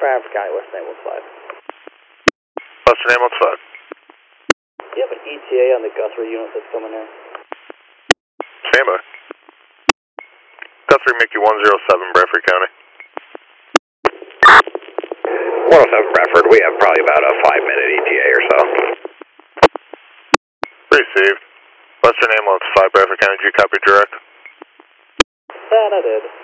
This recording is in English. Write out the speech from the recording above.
Bradford County, Western Ambulance 5. Western Ambulance 5. Do you have an ETA on the Guthrie unit that's coming in? Standby. Guthrie Mickey 107, Bradford County. 107 Bradford, we have probably about a 5-minute ETA or so. Received. Western Ambulance 5, Bradford County, did you copy direct? That I did.